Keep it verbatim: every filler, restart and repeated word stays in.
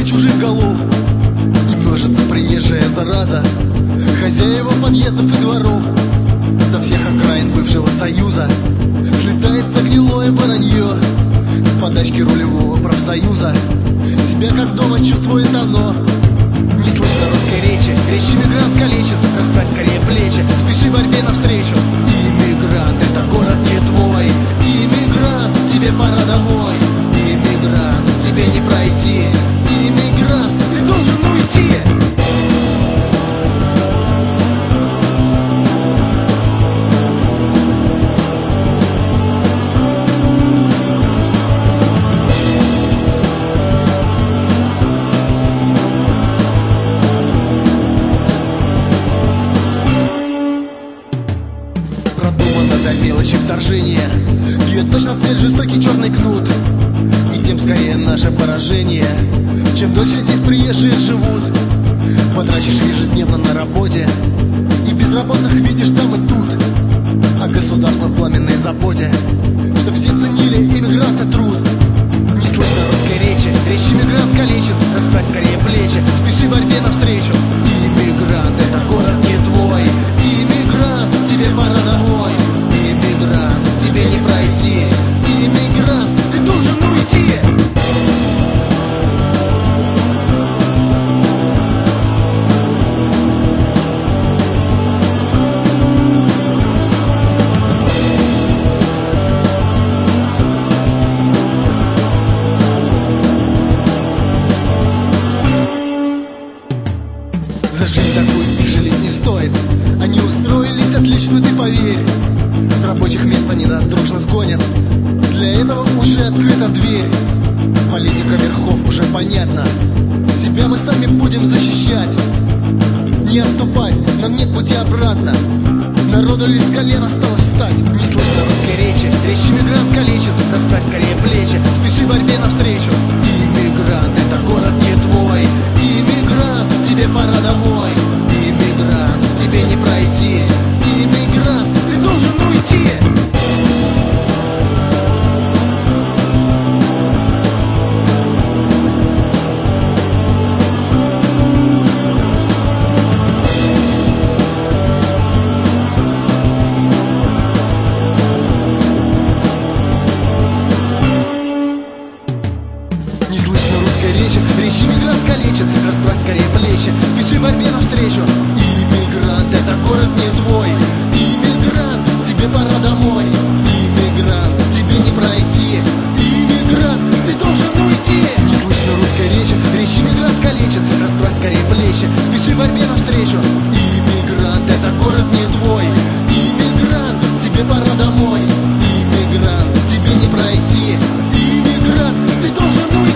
чужих голов. И множится приезжая зараза, хозяева подъездов и дворов. Со всех окраин бывшего Союза слетается гнилое воронье. С подачки рулевого профсоюза себя как дома чувствует оно. Не слышно русской речи, речь иммигрант калечит. Расправь скорее плечи, спеши борьбе навстречу. Иммигрант, это город не твой. Иммигрант, тебе пора домой. Иммигрант, тебе не пройти. Иммигрант, ты должен уйти. Мелочи вторжения бьет точно в цель жестокий черный кнут. И тем скорее наше поражение, чем дольше здесь приезжие живут. Потрачишь ежедневно на работе, и безработных видишь там и тут. А государство в пламенной заботе, что все ценили иммигранта труд. Не слышно русской речи, речь иммигрант калечит. Расправь скорее плечи, спеши борьбе навстречу. Иммигрант, это город не твой. Иммигрант, тебе пора домой. Иммигрант, тебе не пройти. Иммигрант, ты должен уйти. За жизнь такую их жалеть не стоит. Они устроились отлично, ты поверь. С рабочих мест они нас дружно сгонят. Для этого уже открыта дверь. Политика верхов уже понятна. Себя мы сами будем защищать. Не отступать, нам нет пути обратно. Народу лишь с колен осталось встать. Не слышно русской речи, речь иммигрант калечит. Расправь скорее плечи, спеши борьбе навстречу. Иммигрант, это город не твой. Иммигрант, тебе пора домой. Иммигрант, тебе не пройти. Иммигрант, ты должен уйти. Не слышно русской речи, речь иммигрант калечит. Расправь скорее плечи, спеши борьбе навстречу. Иммигрант, это город не твой. Иммигрант, тебе пора домой. Иммигрант, тебе не пройти. Иммигрант, ты должен уйти. Не слышно русской речи, речь иммигрант калечит. Расправь скорее плечи, спеши борьбе навстречу. Иммигрант, это город не твой. Иммигрант, тебе пора домой. Иммигрант, тебе не пройти. Иммигрант, ты должен уйти.